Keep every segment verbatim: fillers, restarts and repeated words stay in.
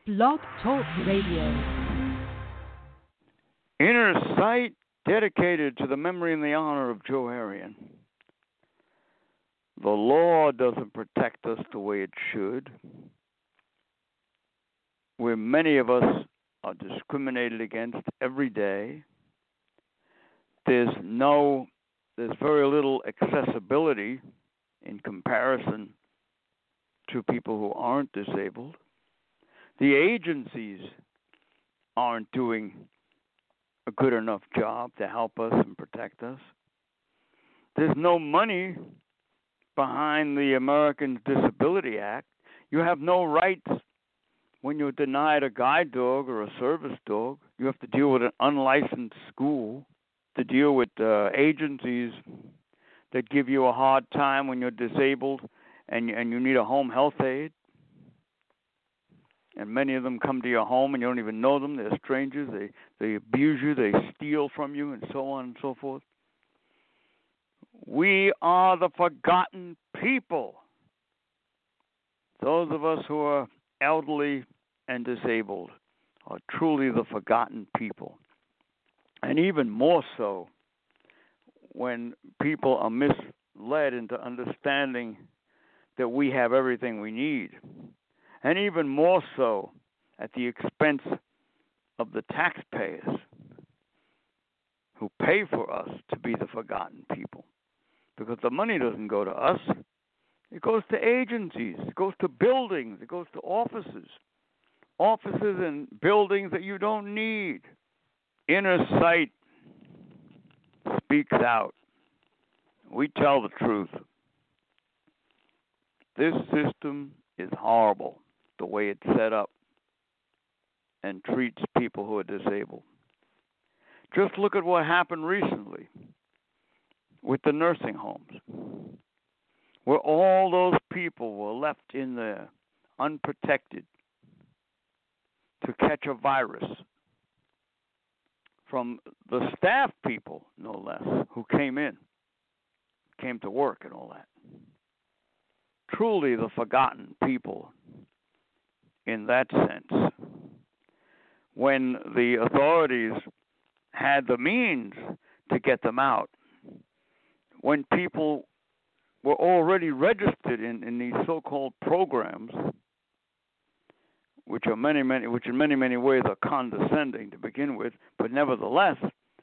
Blog Talk Radio. Inner Sight, dedicated to the memory and the honor of Joe Arion. The law doesn't protect us the way it should. Where many of us are discriminated against every day. There's no, there's very little accessibility in comparison to people who aren't disabled. The agencies aren't doing a good enough job to help us and protect us. There's no money behind the Americans Disability Act. You have no rights when you're denied a guide dog or a service dog. You have to deal with an unlicensed school, to deal with uh, agencies that give you a hard time when you're disabled and, and you need a home health aide. And many of them come to your home and you don't even know them. They're strangers. They, they abuse you. They steal from you and so on and so forth. We are the forgotten people. Those of us who are elderly and disabled are truly the forgotten people. And even more so when people are misled into understanding that we have everything we need. And even more so at the expense of the taxpayers who pay for us to be the forgotten people. Because the money doesn't go to us. It goes to agencies. It goes to buildings. It goes to offices. Offices and buildings that you don't need. Inner Sight speaks out. We tell the truth. This system is horrible, the way it's set up and treats people who are disabled. Just look at what happened recently with the nursing homes, where all those people were left in there unprotected to catch a virus from the staff people, no less, who came in, came to work and all that. Truly the forgotten people in that sense. When the authorities had the means to get them out, when people were already registered in, in these so-called programs, which are many, many, which in many, many ways are condescending to begin with, but nevertheless,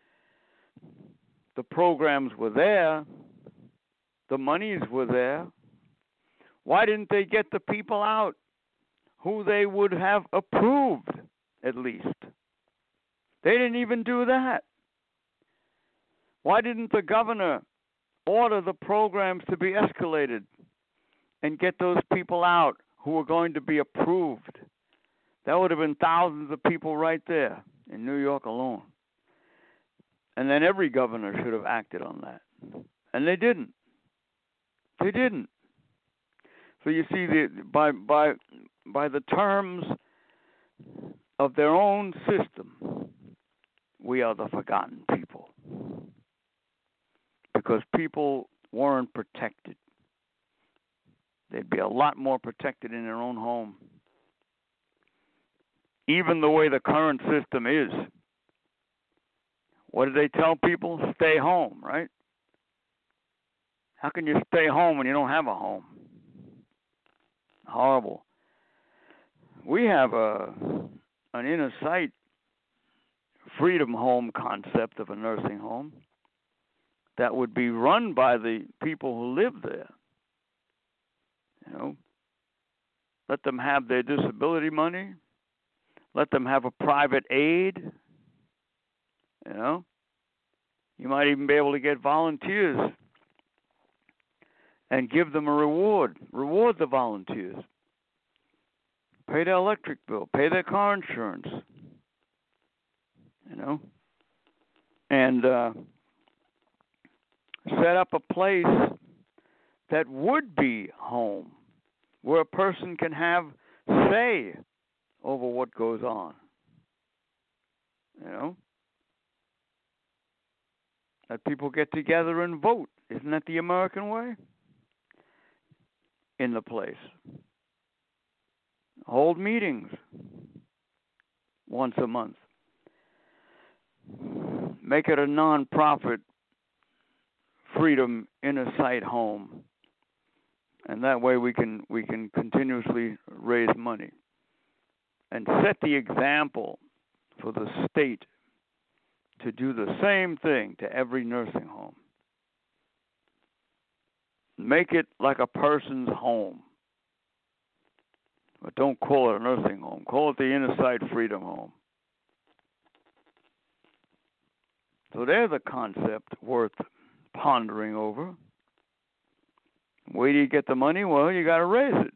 the programs were there, the monies were there. Why didn't they get the people out who they would have approved, at least? They didn't even do that. Why didn't the governor order the programs to be escalated and get those people out who were going to be approved? That would have been thousands of people right there in New York alone. And then every governor should have acted on that. And they didn't. They didn't. So you see, the, by by by the terms of their own system, we are the forgotten people. Because people weren't protected. They'd be a lot more protected in their own home. Even the way the current system is. What do they tell people? Stay home, right? How can you stay home when you don't have a home? Horrible. We have a an Inner Sight freedom home concept of a nursing home that would be run by the people who live there. You know, let them have their disability money. Let them have a private aide. You know, you might even be able to get volunteers and give them a reward. Reward the volunteers. Pay their electric bill. Pay their car insurance. You know, and uh, set up a place that would be home, where a person can have say over what goes on. You know? That people get together and vote. Isn't that the American way? In the place. Hold meetings. once a month. Make it a non-profit Freedom Inner Sight home, and that way we can we can continuously raise money and set the example for the state to do the same thing to every nursing home. Make it like a person's home. But don't call it a nursing home. Call it the Inner Sight Freedom Home. So there's a concept worth pondering over. Where do you get the money? Well, you got to raise it.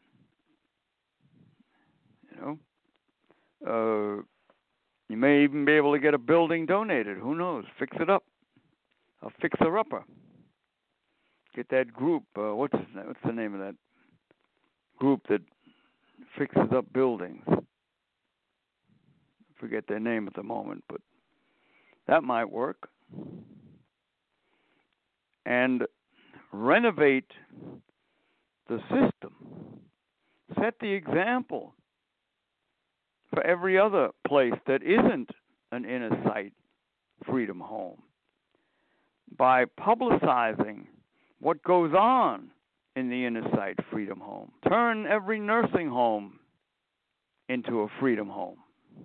You know, uh, you may even be able to get a building donated. Who knows? Fix it up. A fixer-upper. Get that group. Uh, what's what's the name of that group that fixes up buildings? I forget their name at the moment, but that might work. And renovate the system. Set the example for every other place that isn't an Inner Sight Freedom Home by publicizing what goes on in the Inner Sight Freedom Home. Turn every nursing home into a freedom home.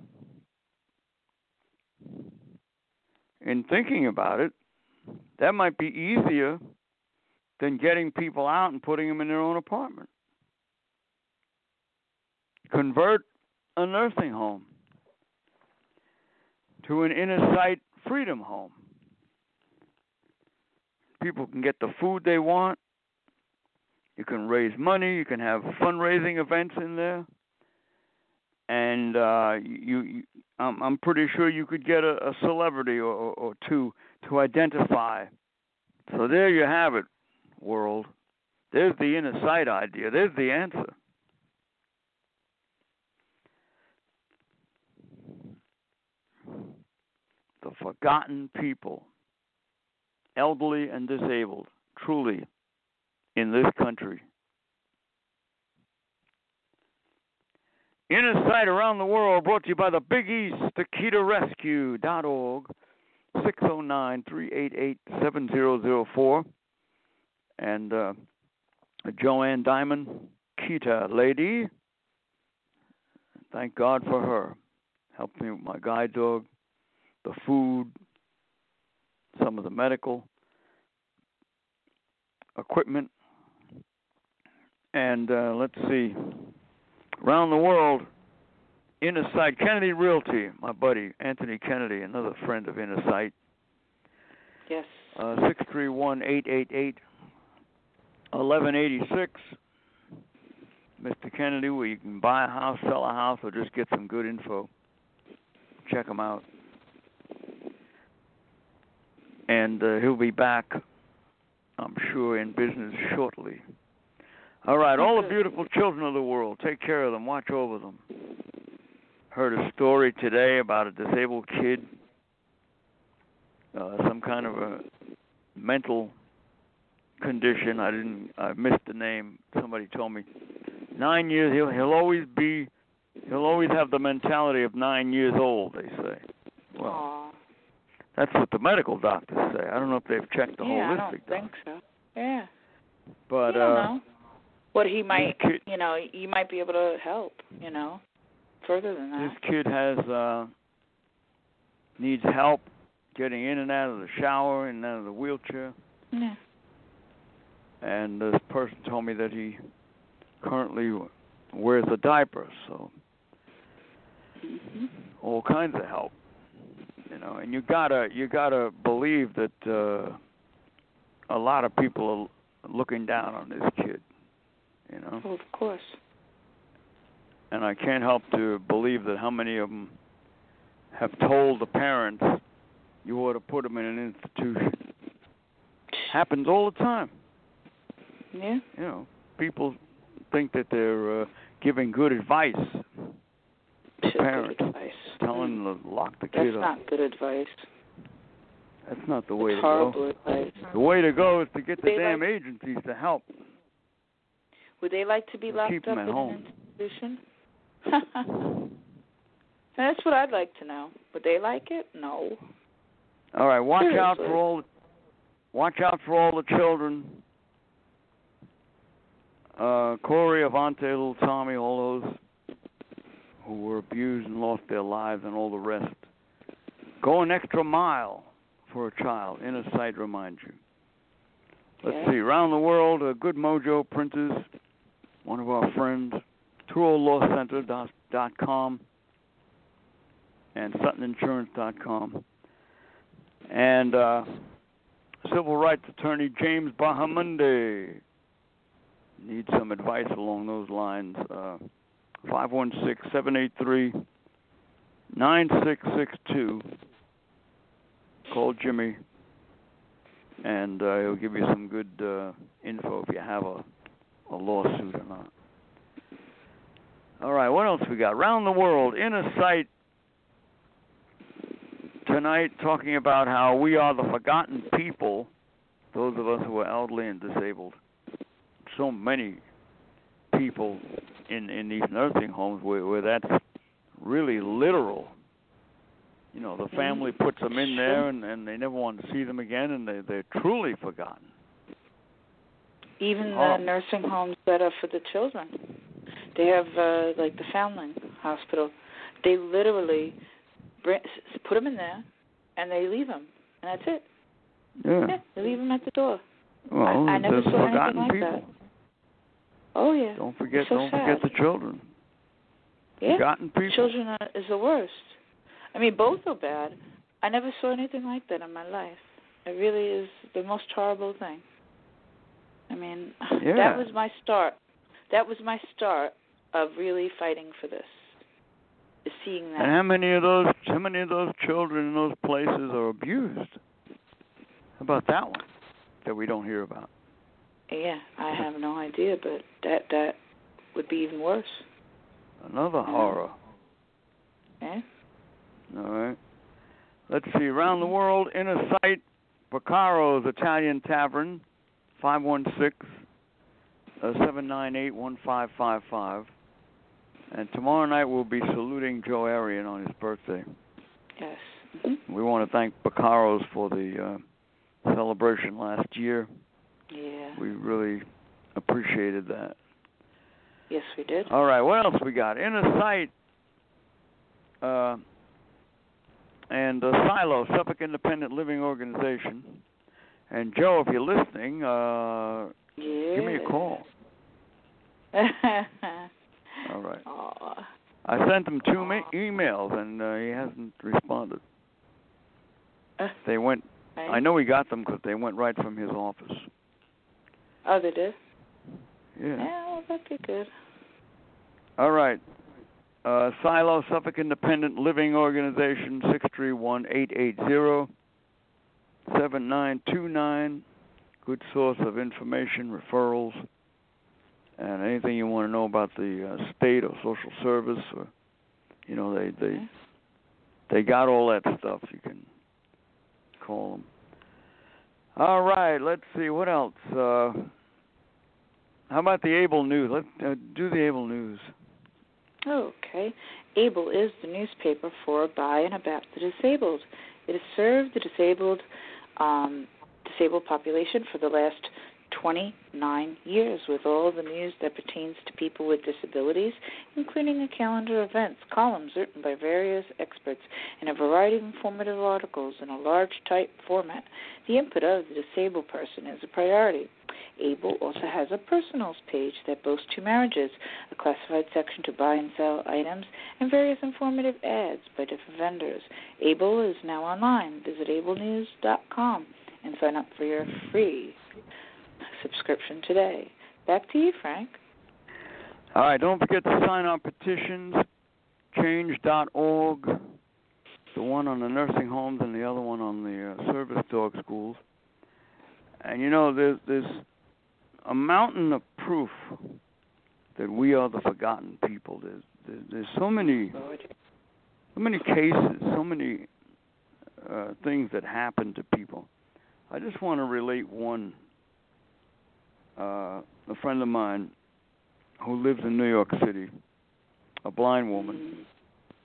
In thinking about it, that might be easier than getting people out and putting them in their own apartment. Convert a nursing home to an Inner Sight Freedom Home. People can get the food they want. You can raise money. You can have fundraising events in there. And uh, you, you I'm, I'm pretty sure you could get a, a celebrity or, or, or two to identify. So there you have it, world. There's the Inner Sight idea. There's the answer. The forgotten people, elderly and disabled, truly, in this country. Inner Sight Around the World, brought to you by the Big East, Akita Rescue dot org, six oh nine, three eight eight, seven oh oh four. And uh, Joanne Diamond, Kita lady, thank God for her. Helped me with my guide dog, the food, some of the medical equipment. And uh, let's see, around the world, Inner Sight, Kennedy Realty, my buddy, Anthony Kennedy, another friend of Inner Sight. Yes. Uh, six three one, eight eight eight, one one eight six. Mister Kennedy, where you can buy a house, sell a house, or just get some good info. Check him out. And uh, he'll be back, I'm sure, in business shortly. All right, all the beautiful children of the world, take care of them, watch over them. Heard a story today about a disabled kid, uh, some kind of a mental condition. I didn't, I missed the name. Somebody told me. Nine years, he'll, he'll always be, he'll always have the mentality of nine years old, they say. Well, Aww. That's what the medical doctors say. I don't know if they've checked the yeah, holistic I don't think doctor. so. Yeah. But, you don't uh, know. What he might, kid, you know, you might be able to help, you know, further than that. This kid has, uh, needs help getting in and out of the shower, in and out of the wheelchair. Yeah. And this person told me that he currently wears a diaper, so mm-hmm. all kinds of help, you know. And you gotta you gotta believe that uh, a lot of people are looking down on this kid, you know. Oh, of course. And I can't help to believe that how many of them have told the parents you ought to put them in an institution. Happens all the time. Yeah. You know, people think that they're uh, giving good advice to parents, good advice. telling them to lock the That's kid up. That's not good advice. That's not the way It's to horrible go. Advice. The way to go is to get the They damn like, agencies to help. Would they like to be locked keep up them at in home. an institution? And that's what I'd like to know. Would they like it? No. All right, watch Seriously. out for all. Watch out for all the children. Uh, Corey, Avante, little Tommy, all those who were abused and lost their lives, and all the rest. Go an extra mile for a child. Inner Sight reminds you. Let's yeah. see. Around the world, uh, Good Mojo Printers, one of our friends, Truro Law Center dot com, and Sutton Insurance dot com. And uh, civil rights attorney James Bahamundi. Need some advice along those lines. Uh, five one six, seven eight three, nine six six two. Call Jimmy, and uh, he'll give you some good uh, info if you have a, a lawsuit or not. All right, what else we got? Around the world, Inner Sight tonight, talking about how we are the forgotten people, those of us who are elderly and disabled. So many people in, in these nursing homes where, where that's really literal. You know, the family puts them in there and, and they never want to see them again, and they, they're truly forgotten. Even oh. the nursing homes that are for the children. They have, uh, like the Foundling Hospital. They literally bring, put them in there, and they leave them, and that's it. Yeah. yeah they leave them at the door. Well, I, I never saw forgotten anything like people. that. Oh, yeah. Don't forget, so don't sad. forget the children. Yeah. Forgotten people. Children are, is the worst. I mean, both are bad. I never saw anything like that in my life. It really is the most horrible thing. I mean, yeah. that was my start. That was my start of really fighting for this. Is seeing that. And how many of those, how many of those children in those places are abused? How about that one that we don't hear about? Yeah, I have no idea, but that that would be even worse. Another yeah. horror. Yeah. All right. Let's see. Around the world, Inner Sight, Piccaro's Italian Tavern, five one six, seven nine eight, one five five five. And tomorrow night we'll be saluting Joe Arian on his birthday. Yes. Mm-hmm. We want to thank Piccaro's for the uh, celebration last year. Yeah. We really appreciated that. Yes, we did. All right. What else we got? Inner Sight. Uh, and uh, Silo, Suffolk Independent Living Organization. And Joe, if you're listening, uh, yeah. give me a call. All right. Aww. I sent him two ma- emails, and uh, he hasn't responded. Uh, they went. right. I know he got them because they went right from his office. Oh, they did? Yeah. Yeah, well, that'd be good. All right. Uh, Silo, Suffolk Independent Living Organization, six three one, eight eight zero, seven nine two nine. Good source of information, referrals, and anything you want to know about the uh, state or social service, or you know, they they okay. they got all that stuff. You can call them. All right. Let's see what else. Uh, how about the Able News? Let's uh, do the Able News. Okay. Able is the newspaper for, by, and about the disabled. It has served the disabled um, disabled population for the last twenty-nine years with all the news that pertains to people with disabilities, including a calendar of events, columns written by various experts, and a variety of informative articles in a large type format. The input of the disabled person is a priority. Able also has a personals page that boasts two marriages, a classified section to buy and sell items, and various informative ads by different vendors. Able is now online. Visit able news dot com and sign up for your free subscription today. Back to you, Frank. All right, don't forget to sign our petitions, change dot org, the one on the nursing homes and the other one on the uh, service dog schools. And, you know, there's, there's a mountain of proof that we are the forgotten people. There's, there's, there's so many, so many cases, so many uh, things that happen to people. I just want to relate one. Uh, a friend of mine who lives in New York City, a blind woman,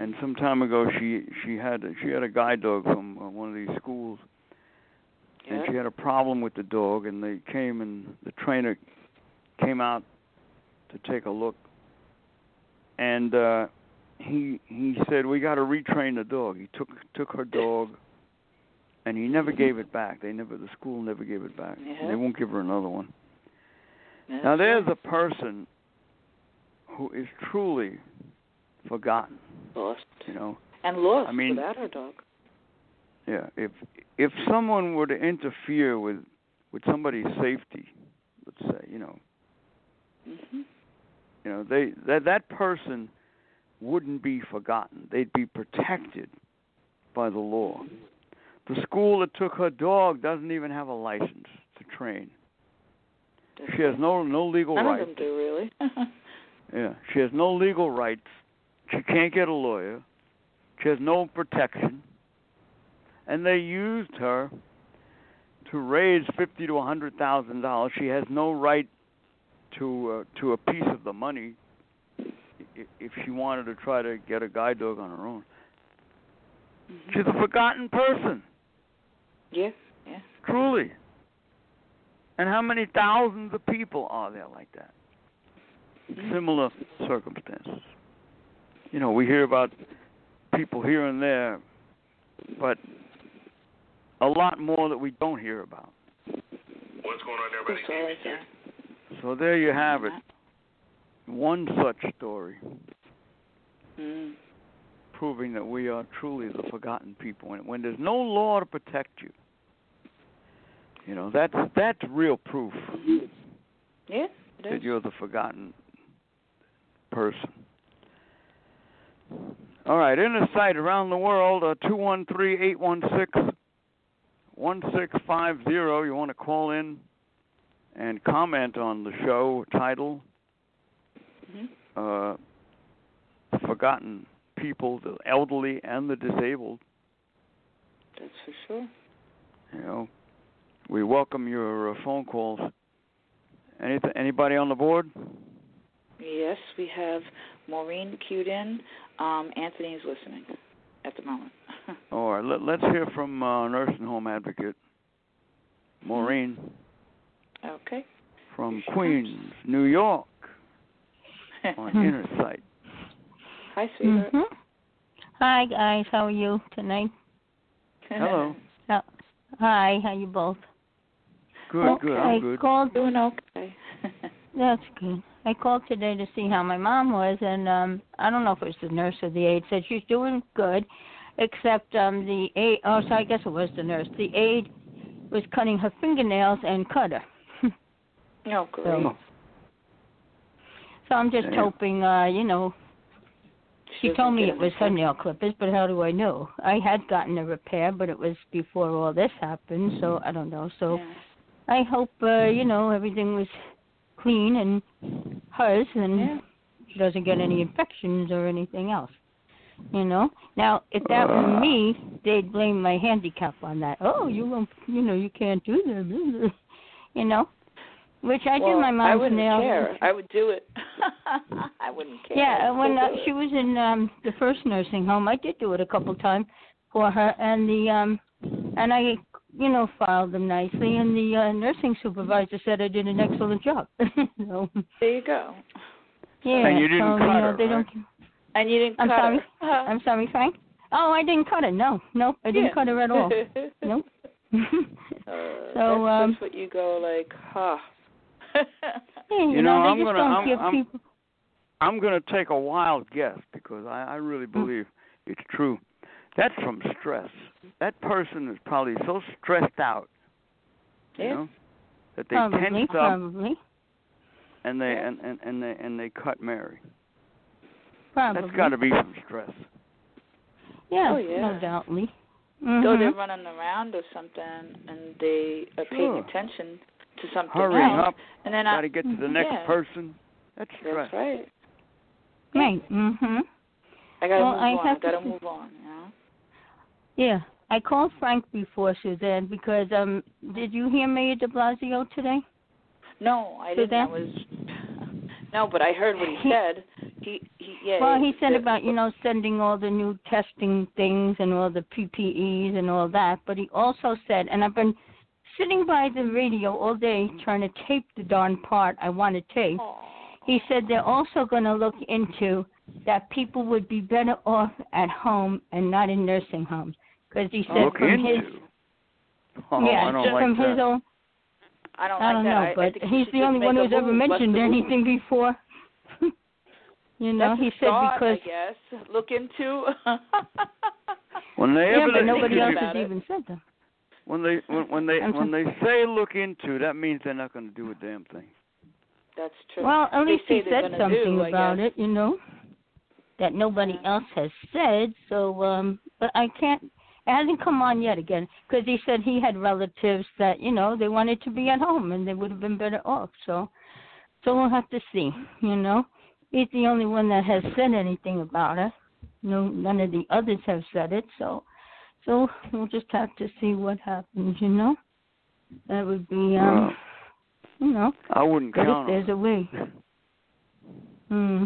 and some time ago she she had she had a guide dog from uh, one of these schools, Yeah. and she had a problem with the dog, and they came and the trainer came out to take a look, and uh, he he said, we got to retrain the dog. He took took her dog, and he never gave it back. They never the school never gave it back. Yeah. They won't give her another one. Yeah, Now there's sure. a person who is truly forgotten. Lost. You know. And lost I mean, without her dog. Yeah, if if someone were to interfere with with somebody's safety, let's say, you know, Mhm. you know, they that that person wouldn't be forgotten. They'd be protected by the law. The school that took her dog doesn't even have a license to train. She has no no legal None rights. of them do, really. Yeah, she has no legal rights. She can't get a lawyer. She has no protection. And they used her to raise fifty to a hundred thousand dollars. She has no right to uh, to a piece of the money if, if she wanted to try to get a guide dog on her own. Mm-hmm. She's a forgotten person. Yeah, yeah. Truly. And how many thousands of people are there like that? Mm-hmm. Similar circumstances. You know, we hear about people here and there, but a lot more that we don't hear about. What's going on, everybody? That's all I say. So there you have it. One such story Mm. proving that we are truly the forgotten people. And when there's no law to protect you, you know, that's that's real proof Yeah, it that is. you're the forgotten person. All right, inner sight around the world, uh, two one three, eight one six, one six five zero. You want to call in and comment on the show title, Mm-hmm. uh, Forgotten People, the elderly and the disabled. That's for sure. You know, we welcome your uh, phone calls. Any anybody on the board? Yes, we have Maureen queued in. Um, Anthony is listening at the moment. All right, let, let's hear from uh, nursing home advocate Maureen Okay. from Here she Queens, New York, on Inner Sight. Hi, sweetheart. Mm-hmm. Hi, guys. How are you tonight? Hello. Uh, hi. How you both? Good, okay, good. I'm good. I called. Doing okay. That's good. I called today to see how my mom was, and um, I don't know if it was the nurse or the aide said she's doing good, except um, the aide. Oh, so I guess it was the nurse. The aide was cutting her fingernails and cut her. Oh, great. So, so I'm just Damn. hoping, uh, you know. She doesn't told me get it was her anything. nail clippers, but how do I know? I had gotten a repair, but it was before all this happened, so I don't know. So Yeah. I hope, uh, you know, everything was clean and hers, and Yeah. she doesn't get any infections or anything else. You know. Now, if that were me, they'd blame my handicap on that. Oh, you won't, you know, you can't do that. You know, which I well, did my mom's I wouldn't nails. care. I would do it. I wouldn't care. Yeah, I'd when still uh, do she it. was in um the first nursing home, I did do it a couple times for her, and the um and I, you know, filed them nicely, and the uh, nursing supervisor said I did an excellent job. So, There you go. yeah, And you didn't so, cut you know, her, they right? don't. And you didn't I'm cut sorry. her. I'm sorry, Frank. Oh, I didn't cut her. No, no, I didn't Yeah. cut her at all. Nope. Uh, So, that's, um, that's what you go like, huh. Yeah, you, You know, know, they I'm just gonna- don't I'm- give I'm- people. I'm going to take a wild guess because I, I really believe it's true. That's from stress. That person is probably so stressed out, you Yeah. know, that they Probably, tensed up probably, and they Yeah. and, and, and they and they cut Mary. probably. That's got to be some stress. Yeah, Oh, yeah. no doubtly. So Mhm. they're running around or something, and they are paying Sure. attention to something Hurrying else. up, And then got I, to get to the next yeah. person. That's stress. That's right. Right. Mhm. I gotta Well, move I on. I have to gotta say- move on. You know. Yeah, I called Frank before, Suzanne, because um, did you hear Mayor De Blasio today? No, I So didn't. I that- was. No, but I heard what he said. He, he, yeah. Well, he said the, about, you know, sending all the new testing things and all the P P Es and all that, but he also said, and I've been sitting by the radio all day trying to tape the darn part I want to tape. He said they're also going to look into that people would be better off at home and not in nursing homes. Because he said look from into. his... Oh, yeah, I don't like from that. his own... I don't, I like don't that. know, I, but I think he's the only one who's ever mentioned anything before. You know, That's he a said start, because... I guess. Look into... When they yeah, ever but nobody else about has it. even said that. when they when, when they I'm when they say look into, that means they're not going to do a damn thing. That's true. Well, at They least say he they're said gonna something do, I about guess. it, you know, that nobody Yeah. else has said. So, um, but I can't. It hasn't come on yet again because he said he had relatives that you know they wanted to be at home and they would have been better off. So, so we'll have to see. You know, he's the only one that has said anything about it. No, none of the others have said it. So, so we'll just have to see what happens. You know, that would be, um, Well, you know. I wouldn't But if count there's on a way. Hmm.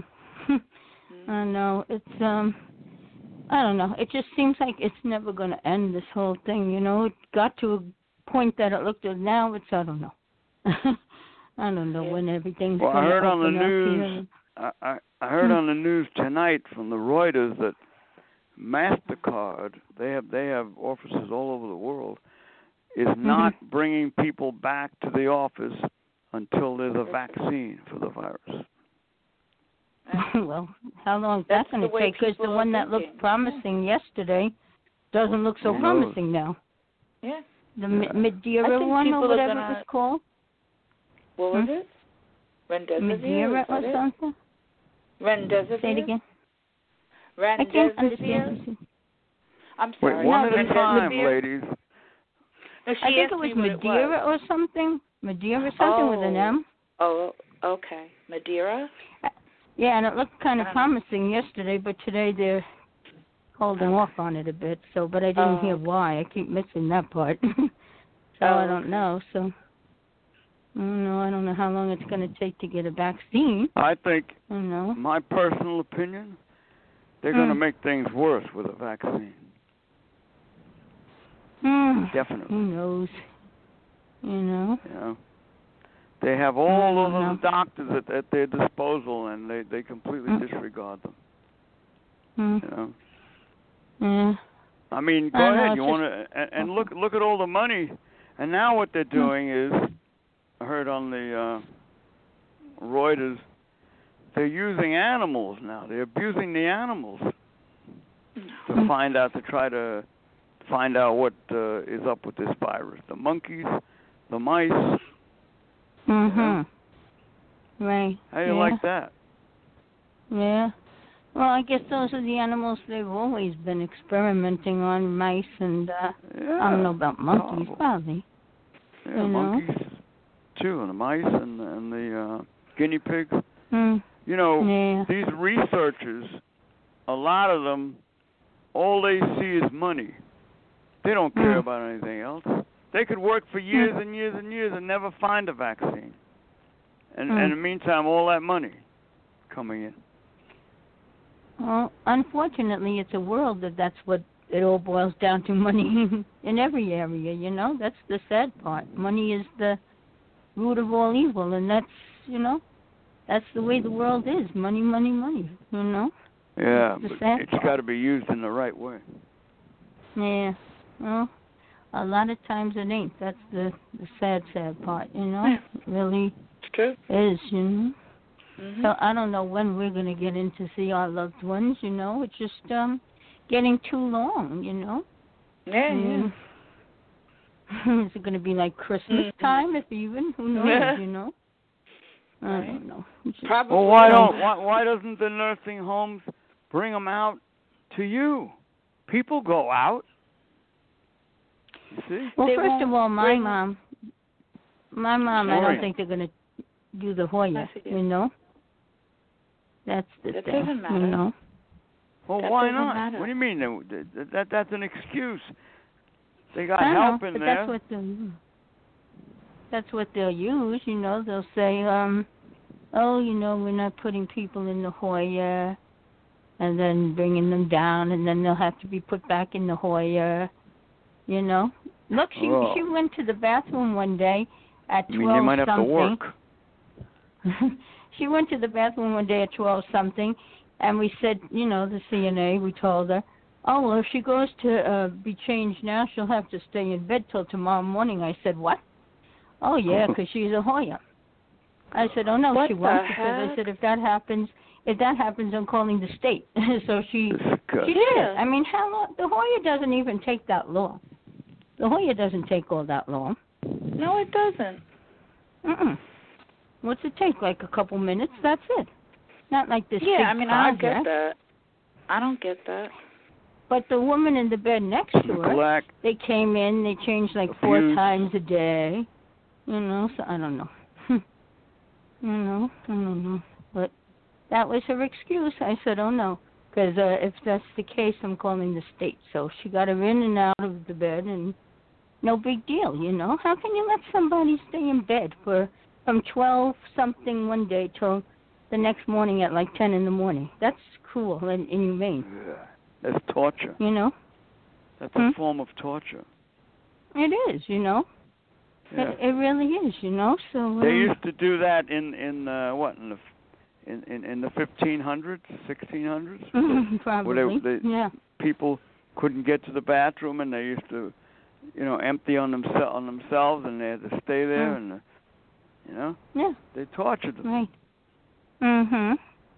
I know. It's um I don't know. It just seems like it's never gonna end, this whole thing, you know. It got to a point that it looked at now it's I don't know. I don't know Yeah. when everything's Well, I gonna heard on the open up news. here. I, I I heard Hmm. on the news tonight from the Reuters that MasterCard, they have they have offices all over the world, is not bringing people back to the office until there's a vaccine for the virus. Well, how long is That's that going the to way take? Because the people are one that thinking. looked promising yesterday doesn't look so Who knows? promising now. Yeah. The Yeah. M- Madeira I think one people or are whatever gonna- it was called. What was Hmm? it? Remdesivir? Madeira is or that it? something? Remdesivir? Say it again. I can't Remdesivir? understand. I'm Wait, sorry. one No, at a the- time, Remdesivir? ladies. No, she I think asked it was me what it Madeira was. or something. Madeira something with an M. Oh, okay. Madeira? Yeah, and it looked kind of I don't know. promising yesterday, but today they're holding off on it a bit. So, but I didn't Oh, hear okay. why. I keep missing that part. so Oh, I don't okay. know. So I don't know. I don't know how long it's going to take to get a vaccine. I think, I don't know. my personal opinion, they're Mm. going to make things worse with a vaccine. Mm. Definitely. Who knows? You know. You know, they have all I of don't know. those doctors at, at their disposal, and they they completely Mm. disregard them. Mm. You know. Yeah. I mean, go I know, ahead. it's You just- want to and, and look look at all the money, and now what they're doing is, I heard on the uh, Reuters, they're using animals now. They're abusing the animals to Mm. find out to try to find out what uh, is up with this virus. The monkeys, the mice. Mhm. Right. How do you yeah. like that? Yeah. Well, I guess those are the animals they've always been experimenting on, mice and, uh, Yeah. I don't know about monkeys, horrible. probably. Yeah, you know. monkeys too, and the mice and and the uh, guinea pigs. Hmm. You know, Yeah. these researchers, a lot of them, all they see is money. They don't care Mm. about anything else. They could work for years and years and years and never find a vaccine. And, Mm. and in the meantime, all that money coming in. Well, unfortunately, it's a world that that's what it all boils down to, money in every area, you know? That's the sad part. Money is the root of all evil, and that's, you know, that's the way the world is. Money, money, money, you know? Yeah, It's the but sad it's part. got to be used in the right way. Yeah. Well, a lot of times it ain't. That's the, the sad, sad part, you know? It really It's true. is, you know? Mm-hmm. So I don't know when we're going to get in to see our loved ones, you know? It's just um getting too long, you know? yeah, yeah. Mm. Is it going to be like Christmas Mhm. time, if even? Who knows, you know? I Right. don't know. It's just- Probably. Well, why So- don't why, why doesn't the nursing homes bring them out to you? People go out. You see? Well, They first won't of all, my bring- mom, my mom, I Right. don't think they're going to do the Hoya, Yes, it is. you know? That's the That thing, doesn't matter. you know? Well, That why doesn't not? matter. What do you mean? That, that, that that's an excuse. They got I know, help in but there. that's what they'll use. That's what they'll use, you know. They'll say, um, oh, you know, we're not putting people in the Hoya, and then bringing them down, and then they'll have to be put back in the Hoya, you know. Look, she oh. she went to the bathroom one day at I mean, twelve they might have something. to work. She went to the bathroom one day at twelve something, and we said, you know, the C N A, we told her, oh, well, if she goes to uh, be changed now, she'll have to stay in bed till tomorrow morning. I said, what? Oh, yeah, because she's a Hoya. I said, oh, no, what she won't. The Because heck? I said, if that happens, if that happens, I'm calling the state. So she, Disgusting. she did it. I mean, how long? The Hoya doesn't even take that long. The Hoya doesn't take all that long. No, it doesn't. Mm-mm. What's it take? Like a couple minutes? That's it. Not like this Yeah, big I mean, I don't project. get that. I don't get that. But the woman in the bed next to her, Black. they came in, they changed like four Abuse. times a day. You know, so I don't know. you know, I don't know. But that was her excuse. I said, oh, no. Because uh, if that's the case, I'm calling the state. So she got her in and out of the bed, and no big deal, you know. How can you let somebody stay in bed for from twelve something one day till the next morning at like ten in the morning? That's cruel and inhumane. Yeah. That's torture. You know? That's Hmm? a form of torture. It is, you know. Yeah. It, it really is, you know. So um, They used to do that in in uh, what in the in in, in the fifteen hundreds, sixteen hundreds. probably. Where they, they, yeah. people couldn't get to the bathroom, and they used to, you know, empty on themselves on themselves, and they had to stay there, Mm. and uh, you know, Yeah. they tortured them. Right. Mhm.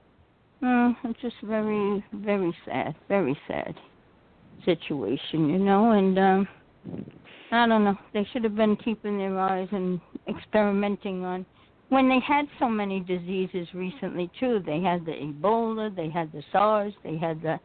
Mm, it's just very, very sad, very sad situation, you know. And um, I don't know. They should have been keeping their eyes and experimenting on. When they had so many diseases recently too, they had the Ebola, they had the SARS, they had the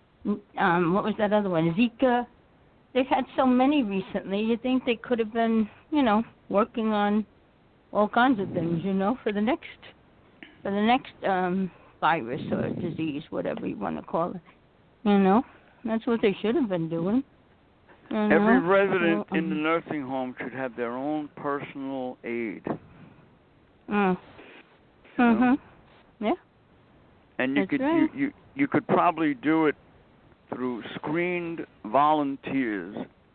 um, what was that other one? Zika. They've had so many recently. You think they could have been, you know, working on all kinds of things, you know, for the next, for the next um, virus or disease, whatever you want to call it. You know, that's what they should have been doing. You know? Every resident so, um, in the nursing home should have their own personal aide. Mm. You know? Mhm. Yeah. And you That's could right. you, you you could probably do it through screened volunteers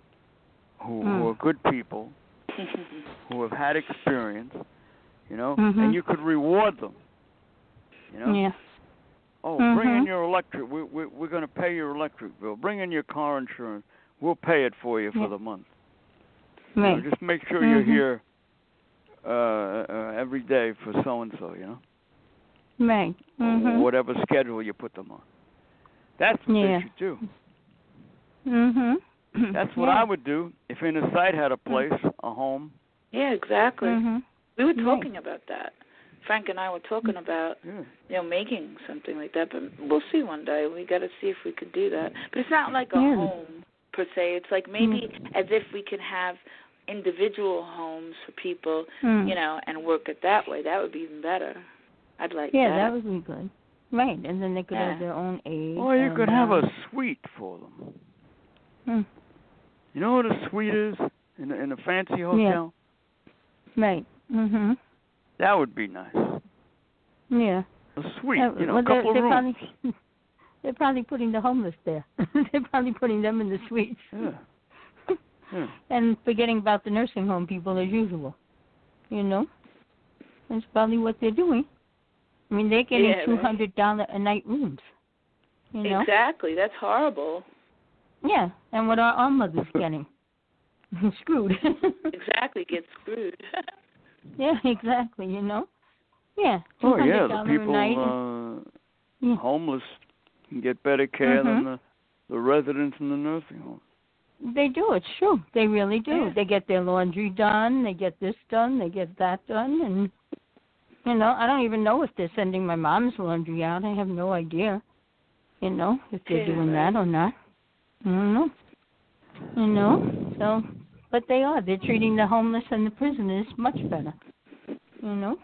who, Mm. who are good people, who have had experience, you know, Mhm. and you could reward them. You know? Yeah. Oh, bring in Mhm. your electric. We, we, we're going to pay your electric bill. Bring in your car insurance. We'll pay it for you for Yeah. the month. You know, Right. just make sure you're Mhm. here uh, uh, every day for so and so. You know, Right. Mhm. or whatever schedule you put them on. That's what Yeah. they should do. Mhm. That's what yeah. I would do if Inner Sight had a place, a home. Yeah, exactly. Mhm. We were Right. talking about that. Frank and I were talking about, Yeah. you know, making something like that, but we'll see one day. We got to see if we could do that. But it's not like a Yeah. home per se. It's like maybe as if we can have individual homes for people, Mm. you know, and work it that way. That would be even better. I'd like Yeah, that. that would be good. Right, and then they could Yeah. have their own aid. Or you and, could have uh, a suite for them. Hmm. You know what a suite is in a, in a fancy hotel? Right. Mhm. That would be nice. Yeah. A suite, Uh, you know, well, a couple they're, of they're rooms. Probably, they're probably putting the homeless there. They're probably putting them in the suites. Yeah. Yeah. And forgetting about the nursing home people as usual. You know? That's probably what they're doing. I mean, they're getting Yeah, right. two hundred dollars a night rooms. You know? Exactly. That's horrible. Yeah, and what are our mothers getting? Screwed. Exactly. Get screwed. Yeah, exactly, you know? Yeah, Oh yeah, two hundred the dollars a people night. uh, Yeah. homeless can get better care than Mhm. the the residents in the nursing home. They do. It's true. They really do. Yeah. They get their laundry done. They get this done. They get that done. And, you know, I don't even know if they're sending my mom's laundry out. I have no idea, you know, if they're Yeah, doing right. that or not. I don't know. You know? So, but they are. They're treating the homeless and the prisoners much better. You know?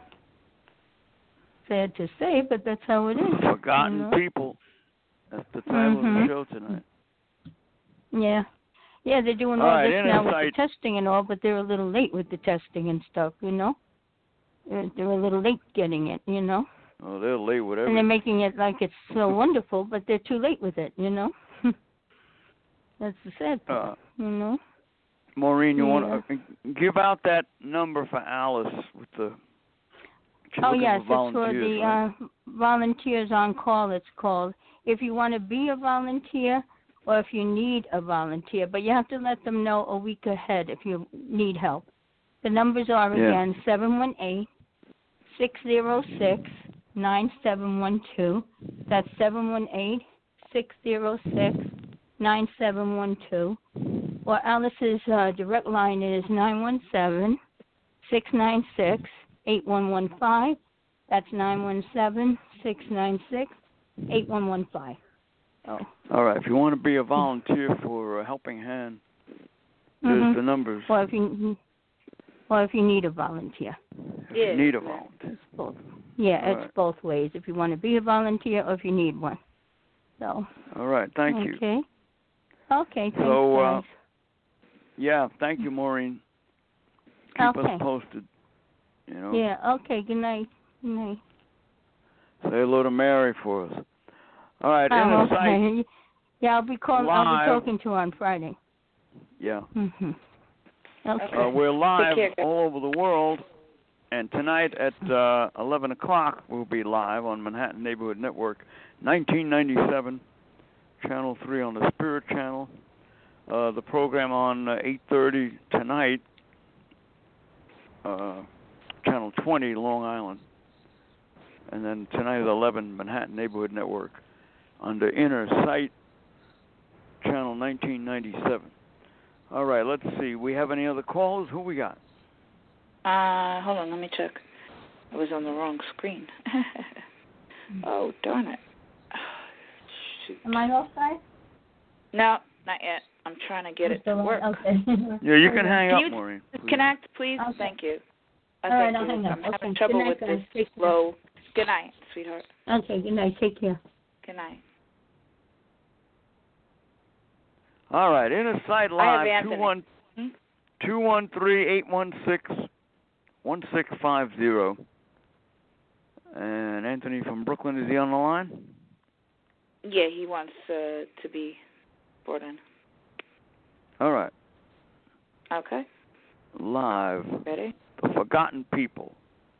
Sad to say, but that's how it is. Forgotten you know? people. That's the title of Mhm. the show tonight. Yeah. Yeah, they're doing All all right, this now with the Insight. testing and all, but they're a little late with the testing and stuff, you know? they're, they're a little late getting it, you know. Oh, they're late with And everything. they're making it like it's so wonderful, but they're too late with it, you know. That's the sad part, uh, you know. Maureen, you yeah. want to give out that number for Alice with the. Oh yes, for it's for the right? uh, volunteers on call. It's called. If you want to be a volunteer, or if you need a volunteer, but you have to let them know a week ahead if you need help. The numbers are yeah. again seven one eight, six zero six, nine seven one two. That's seven one eight, six zero six, nine seven one two. Or Alice's uh, direct line is nine one seven, six nine six, eight one one five. That's nine one seven, six nine six, eight one one five. Oh. All right. If you want to be a volunteer for a helping hand, there's mm-hmm. the numbers. Or if you, or if you need a volunteer. If yeah. you need a volunteer. It's both. Yeah, All it's right. both ways. If you want to be a volunteer or if you need one. So. All right. Thank okay. you. Okay. Okay. Thanks, so, uh, guys. yeah. Thank you, Maureen. Keep okay. us posted. You know. Yeah. Okay. Good night. Good night. Say hello to Mary for us. All right. Oh, in the okay. site. Yeah, I'll be calling. Live. I'll be talking to her on Friday. Yeah. Mhm. Okay. Uh, we're live care, all over the world, and tonight at uh, eleven o'clock we'll be live on Manhattan Neighborhood Network, nineteen ninety-seven, Channel three on the Spirit Channel. Uh, the program on uh, eight thirty tonight, uh, Channel twenty, Long Island. And then tonight at eleven, Manhattan Neighborhood Network under Inner Sight, Channel nineteen ninety-seven. All right, let's see. We have any other calls? Who we got? Uh, hold on, let me check. I was on the wrong screen. Oh, darn it. Shoot. Am I offside? No, not yet. I'm trying to get it to work. Okay. Yeah, you can hang Can up, you Maureen. Please. Connect, please? Okay. Thank you. I All right, thought I'll you hang was- up. I'm having Okay. trouble Good night, with guys. this Take care. slow. Good night, sweetheart. Okay. Good night. Take care. Good night. All right, Inner Sight I Live, have Anthony. two one three, eight one six, one six five zero. And Anthony from Brooklyn, is he on the line? Yeah, he wants uh, to be brought in. All right. Okay. Live. Ready? The Forgotten People.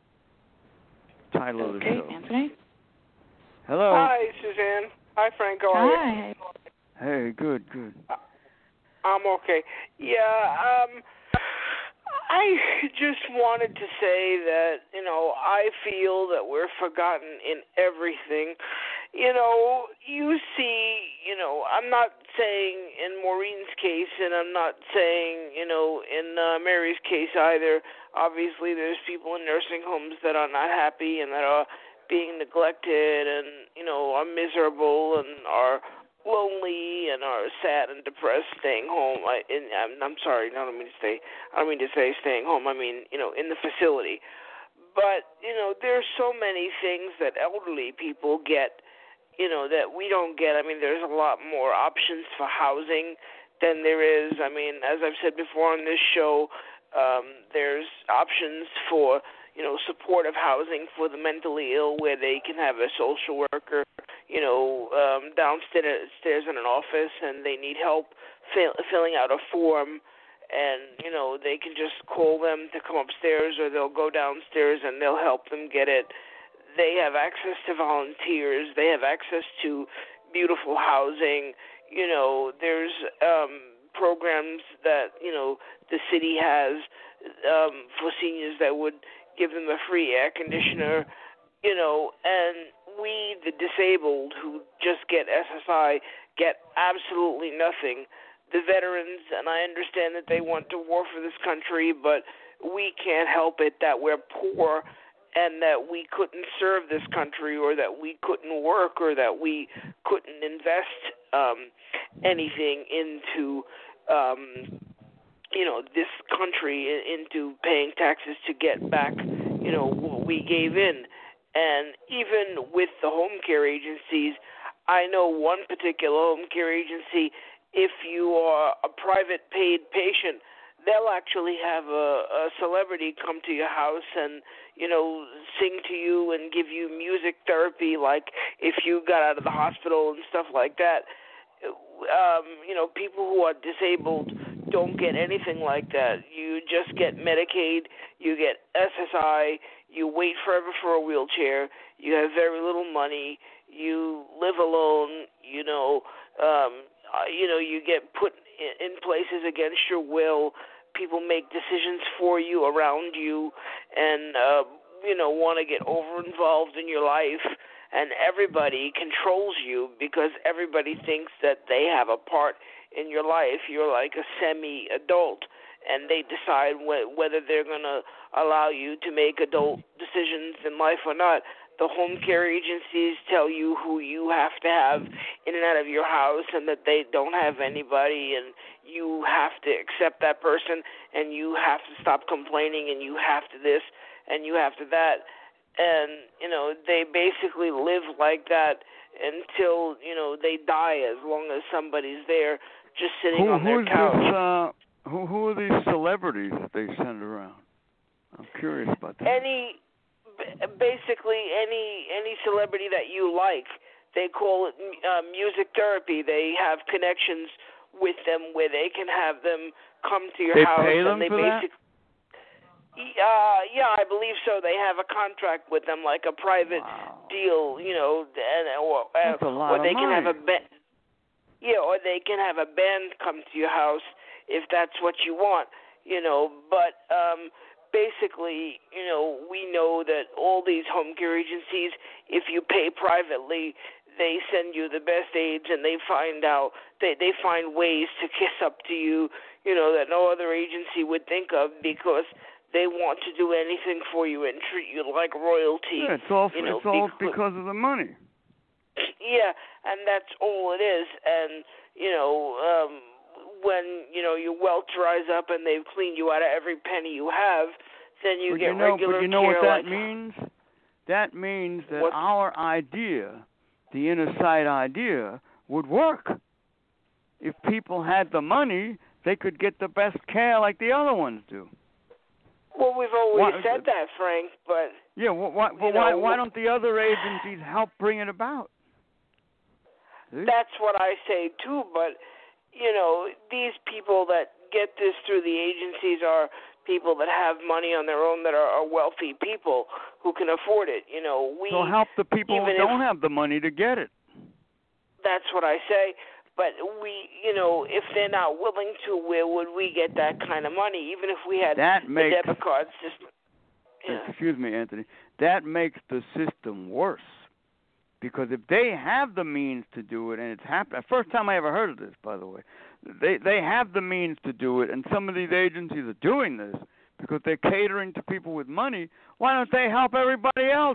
Title of the Okay, show. Anthony. Hello. Hi, Suzanne. Hi, Frank. How are you? Hi. Hey, good, good. I'm okay. Yeah, um, I just wanted to say that, you know, I feel that we're forgotten in everything. You know, you see, you know, I'm not saying in Maureen's case, and I'm not saying, you know, in uh, Mary's case either. Obviously, there's people in nursing homes that are not happy and that are being neglected and, you know, are miserable and are lonely and are sad and depressed staying home. I, and I'm, I'm sorry, I don't mean to say, I don't mean to say staying home. I mean, you know, in the facility. But, you know, there's so many things that elderly people get, you know, that we don't get. I mean, there's a lot more options for housing than there is. I mean, as I've said before on this show, um, there's options for, you know, supportive housing for the mentally ill where they can have a social worker, you know, um, downstairs in an office and they need help fill, filling out a form, and, you know, they can just call them to come upstairs or they'll go downstairs and they'll help them get it. They have access to volunteers. They have access to beautiful housing. You know, there's um, programs that, you know, the city has um, for seniors that would give them a free air conditioner, you know, and we, the disabled who just get S S I, get absolutely nothing. The veterans, and I understand that they want to war for this country, but we can't help it that we're poor and that we couldn't serve this country or that we couldn't work or that we couldn't invest um, anything into um you know, this country into paying taxes to get back, you know, what we gave in. And even with the home care agencies, I know one particular home care agency, if you are a private paid patient, they'll actually have a, a celebrity come to your house and, you know, sing to you and give you music therapy, like if you got out of the hospital and stuff like that. Um, you know, people who are disabled don't get anything like that. You just get Medicaid, you get S S I, you wait forever for a wheelchair, you have very little money, you live alone, you know, um, uh, you know, you get put in, in places against your will. People make decisions for you, around you, and, uh, you know, want to get over-involved in your life. And everybody controls you because everybody thinks that they have a part in your life. You're like a semi-adult, and they decide wh- whether they're going to allow you to make adult decisions in life or not. The home care agencies tell you who you have to have in and out of your house and that they don't have anybody, and you have to accept that person, and you have to stop complaining, and you have to this, and you have to that. And, you know, they basically live like that until, you know, they die, as long as somebody's there just sitting who, on their who's couch. This, uh, who, who are these celebrities that they send around? I'm curious about that. Any, basically any any celebrity that you like. They call it uh, music therapy. They have connections with them where they can have them come to your they house. Pay them and they for basically, that? Uh, yeah, I believe so. They have a contract with them, like a private wow. deal, you know, and or, uh, That's a lot or they of can money. have a band. Yeah, or they can have a band come to your house if that's what you want, you know. But um, basically, you know, we know that all these home care agencies, if you pay privately, they send you the best aides, and they find out they they find ways to kiss up to you, you know, that no other agency would think of, because they want to do anything for you and treat you like royalty. Yeah, it's all, you know, it's all because, because of the money. Yeah, and that's all it is. And, you know, um, when, you know, your wealth dries up and they've cleaned you out of every penny you have, then you but get you know, regular But you know care what that like, means? That means that what? our idea, the inner sight idea, would work. If people had the money, they could get the best care like the other ones do. Well, we've always why, said that, Frank, but... Yeah, well, why, well, know, why, why don't the other agencies help bring it about? See? That's what I say, too, but, you know, these people that get this through the agencies are people that have money on their own, that are, are wealthy people who can afford it. You know, we... So help the people who don't if, have the money to get it. That's what I say. But we, you know, if they're not willing to, where would we get that kind of money? Even if we had that the makes, debit card system. Yeah. Excuse me, Anthony. That makes the system worse. Because if they have the means to do it, and it's happened, first time I ever heard of this, by the way, they they have the means to do it, and some of these agencies are doing this because they're catering to people with money. Why don't they help everybody else?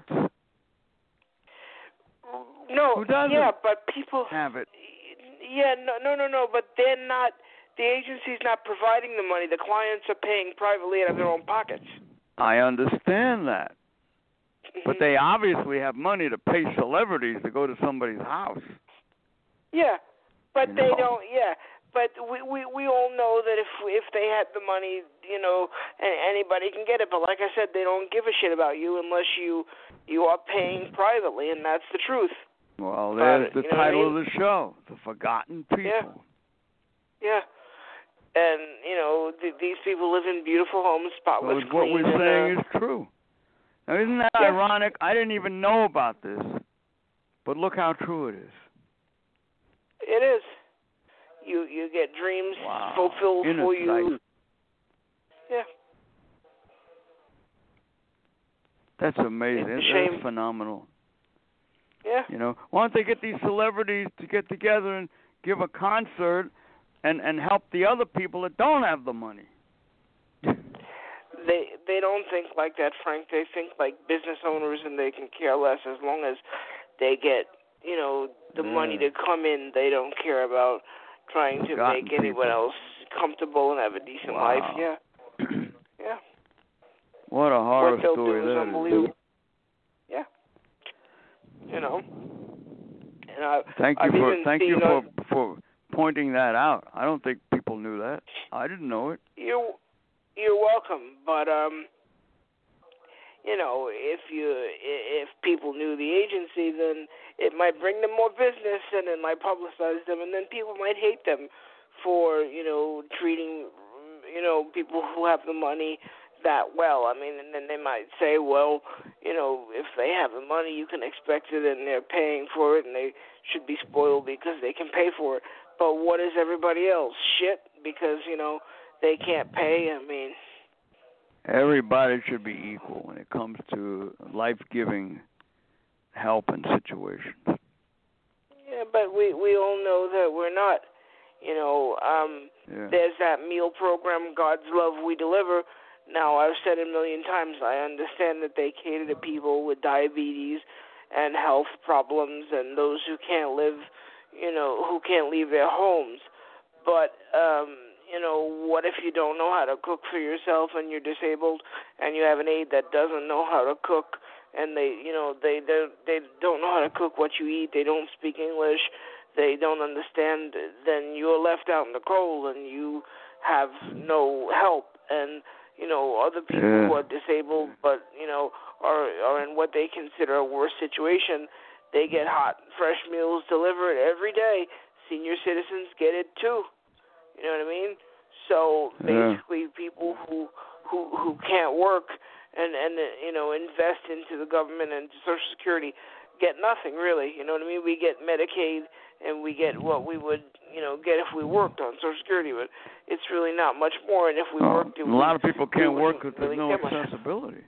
No, Who doesn't yeah, but people have it. Yeah, no, no, no, no. But they're not. The agency's not providing the money. The clients are paying privately out of their own pockets. I understand that. Mm-hmm. But they obviously have money to pay celebrities to go to somebody's house. Yeah, but you they know? don't. Yeah, but we, we we all know that if if they had the money, you know, and anybody can get it. But like I said, they don't give a shit about you unless you you are paying privately, and that's the truth. Well, there's the you know title I mean? of the show, The Forgotten People. Yeah. Yeah. And, you know, th- these people live in beautiful homes, spotless, so what clean. we're and, saying uh, is true. Now, isn't that yeah. ironic? I didn't even know about this, but look how true it is. It is. You you get dreams wow. fulfilled Inner for you. sight. Yeah. That's amazing. It's a That's shame. phenomenal. Yeah. You know, why don't they get these celebrities to get together and give a concert and, and help the other people that don't have the money? They they don't think like that, Frank. They think like business owners, and they can care less as long as they get, you know, the yeah. money to come in. They don't care about trying to Forgotten make anyone people. else comfortable and have a decent wow. life. Yeah. Yeah. What a horror what they'll story do is that unbelievable. is. Yeah. You know. And I, Thank I've you for even thank seen you for a, for pointing that out. I don't think people people knew that. I didn't know it. You, you're welcome. But um, you know, if you if people knew the agency, then it might bring them more business, and it might publicize them, and then people might hate them for you know treating you know people who have the money that well. I mean, and then they might say, well, you know, if they have the money, you can expect it, and they're paying for it, and they should be spoiled because they can pay for it. But what is everybody else? Shit, because, you know, they can't pay. I mean, everybody should be equal when it comes to life-giving help in situations. Yeah, but we, we all know that we're not. You know, um, yeah. There's that meal program, God's Love We Deliver. Now, I've said a million times, I understand that they cater to people with diabetes and health problems and those who can't live, you know, who can't leave their homes. But, um, you know, what if you don't know how to cook for yourself and you're disabled and you have an aide that doesn't know how to cook and they, you know, they, they, they don't know how to cook what you eat, they don't speak English, they don't understand, then you're left out in the cold and you have no help. And you know, other people yeah. who are disabled but, you know, are are in what they consider a worse situation, they get hot, fresh meals delivered every day. Senior citizens get it too. You know what I mean? So basically yeah. people who, who who can't work and, and, you know, invest into the government and Social Security get nothing really. You know what I mean? We get Medicaid and we get what we would, you know, get if we worked on Social Security, but it's really not much more. And if we oh, worked, it a lot of we, people can't work because really there's no accessibility.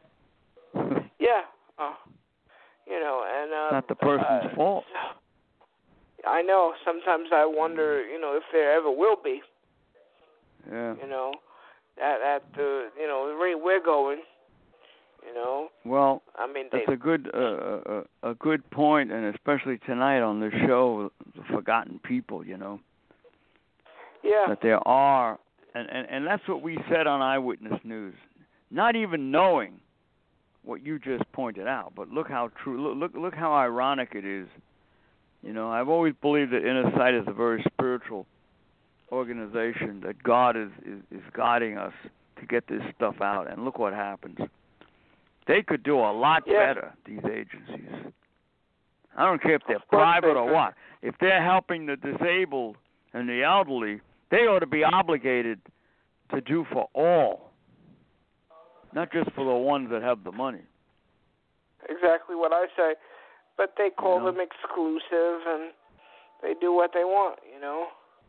yeah, uh, you know, and uh, not the person's uh, fault. I know. Sometimes I wonder, you know, if there ever will be. Yeah. You know, at at the you know the rate we're going. You know. Well, I mean, that's they, a good uh, a, a good point, and especially tonight on this show, the forgotten people. You know. Yeah. That there are, and, and, and that's what we said on Eyewitness News. Not even knowing what you just pointed out, but look how true. Look look look how ironic it is. You know, I've always believed that Inner Sight is a very spiritual organization. That God is, is, is guiding us to get this stuff out, and look what happens. They could do a lot yeah. better, these agencies. I don't care if they're private or what. If they're helping the disabled and the elderly, they ought to be obligated to do for all, not just for the ones that have the money. Exactly what I say. But they call you know? them exclusive, and they do what they want, you know.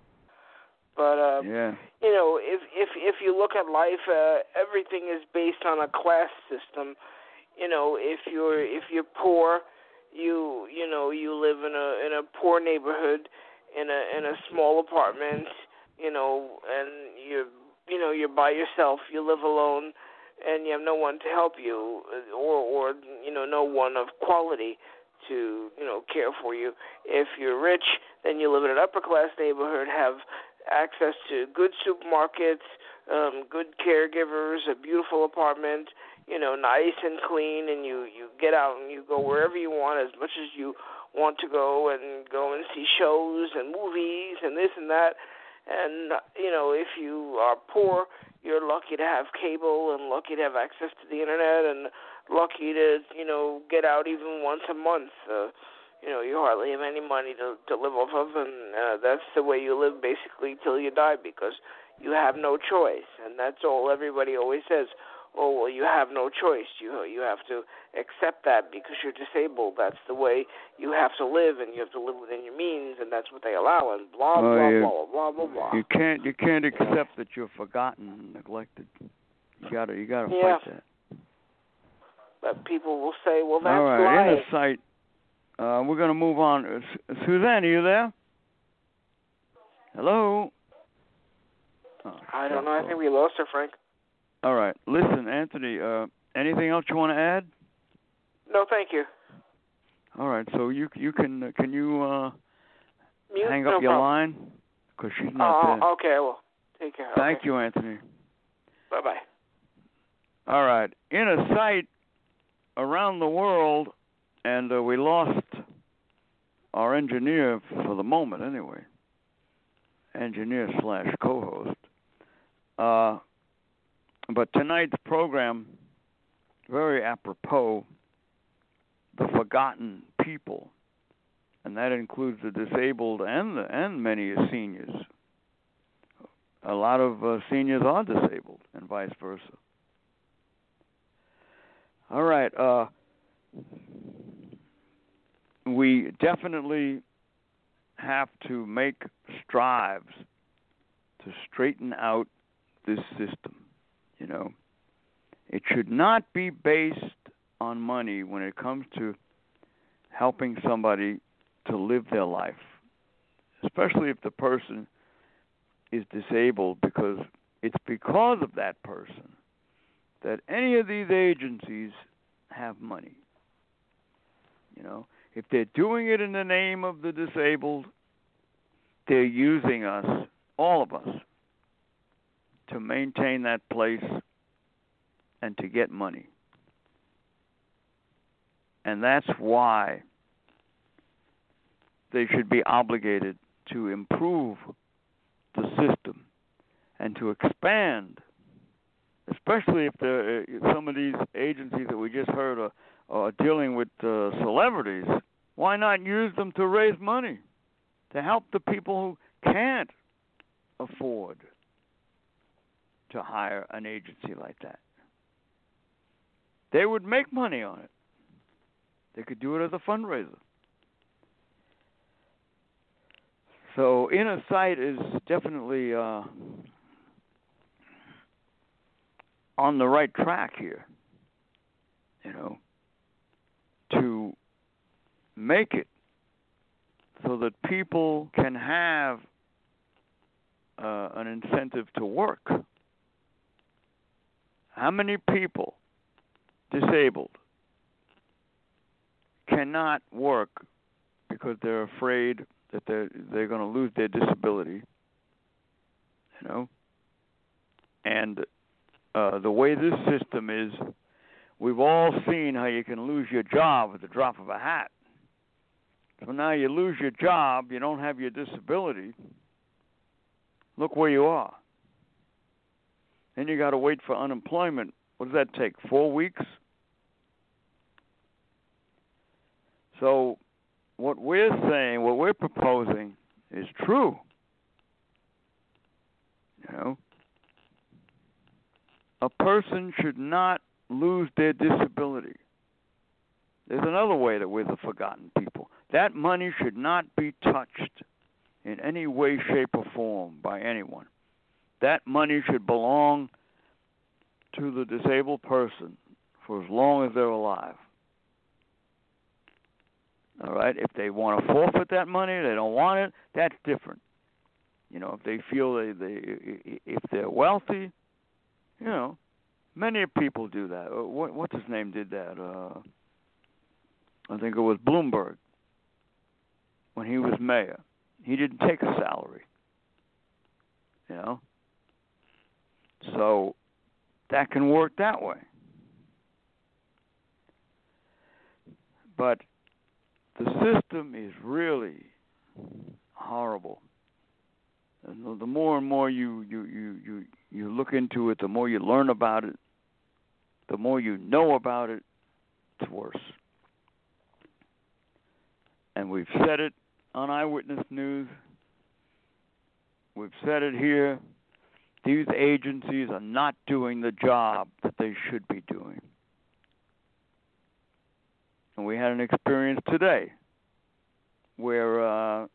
But uh, yeah. you know, if if if you look at life, uh, everything is based on a class system. You know, if you're if you're poor, you you know you live in a in a poor neighborhood, in a in a small apartment. You know, and you're you know you're by yourself. You live alone, and you have no one to help you, or or you know no one of quality to you know care for you. If you're rich, then you live in an upper class neighborhood, have access to good supermarkets, um, good caregivers, a beautiful apartment, you know, nice and clean, and you, you get out and you go wherever you want as much as you want to go and go and see shows and movies and this and that. And, you know, if you are poor, you're lucky to have cable and lucky to have access to the Internet and lucky to, you know, get out even once a month. Uh, You know, you hardly have any money to, to live off of, and uh, that's the way you live basically till you die because you have no choice. And that's all everybody always says. Oh, well, you have no choice. You you have to accept that because you're disabled. That's the way you have to live, and you have to live within your means, and that's what they allow. And blah oh, blah, you, blah blah blah blah. You can't you can't accept that you're forgotten and neglected. You gotta you gotta yeah. fight that. But people will say, well, that's all right. life. Inner Sight. Uh, we're going to move on. Uh, Suzanne, are you there? Hello? Oh, I don't know. I think we lost her, Frank. All right. Listen, Anthony, uh, anything else you want to add? No, thank you. All right. So you you can uh, can you uh, Mute? hang up no your problem. line? Because she's not Oh, there. okay. Well, take care. Thank okay. you, Anthony. Bye-bye. All right. Inner Sight around the world. And uh, we lost our engineer for the moment, anyway. engineer slash co-host. Uh, but tonight's program, very apropos, the forgotten people, and that includes the disabled and the, and many seniors. A lot of uh, seniors are disabled, and vice versa. All right. Uh, we definitely have to make strides to straighten out this system. You know, it should not be based on money when it comes to helping somebody to live their life, especially if the person is disabled, because it's because of that person that any of these agencies have money. You know, if they're doing it in the name of the disabled, they're using us, all of us, to maintain that place and to get money. And that's why they should be obligated to improve the system and to expand, especially if there, some of these agencies that we just heard are, are dealing with uh, celebrities. Why not use them to raise money, to help the people who can't afford to hire an agency like that? They would make money on it. They could do it as a fundraiser. So Inner Sight is definitely uh, on the right track here, you know, to make it so that people can have uh, an incentive to work. How many people, disabled, cannot work because they're afraid that they're they're going to lose their disability, you know? And uh, the way this system is, we've all seen how you can lose your job at the drop of a hat. So now you lose your job, you don't have your disability. Look where you are. Then you got to wait for unemployment. What does that take? Four weeks? So what we're saying, what we're proposing is true. You know, a person should not lose their disability. There's another way that we're the forgotten people. That money should not be touched in any way, shape, or form by anyone. That money should belong to the disabled person for as long as they're alive. All right? If they want to forfeit that money, they don't want it, that's different. You know, if they feel they, they if they're wealthy, you know, many people do that. What, what's his name did that? Uh, I think it was Bloomberg when he was mayor. He didn't take a salary. You know? So that can work that way. But the system is really horrible. And the more and more you, you, you, you, you look into it, the more you learn about it, the more you know about it, it's worse. And we've said it on Eyewitness News. We've said it here. These agencies are not doing the job that they should be doing. And we had an experience today where uh,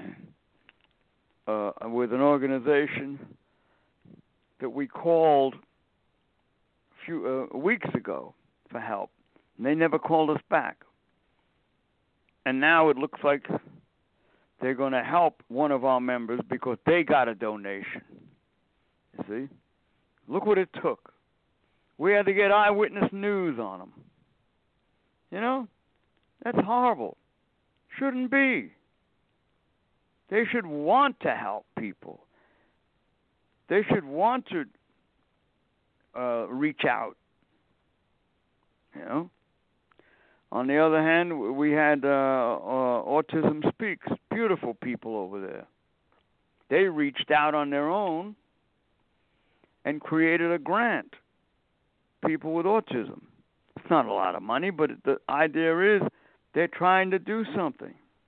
uh, with an organization that we called a few uh, weeks ago for help, and they never called us back. And now it looks like they're going to help one of our members because they got a donation. You see? Look what it took. We had to get Eyewitness News on them. You know? That's horrible. Shouldn't be. They should want to help people. They should want to uh, reach out. You know? On the other hand, we had uh, uh, Autism Speaks. Beautiful people over there. they reached out on their own and created a grant. People with autism. It's not a lot of money, but the idea is they're trying to do something.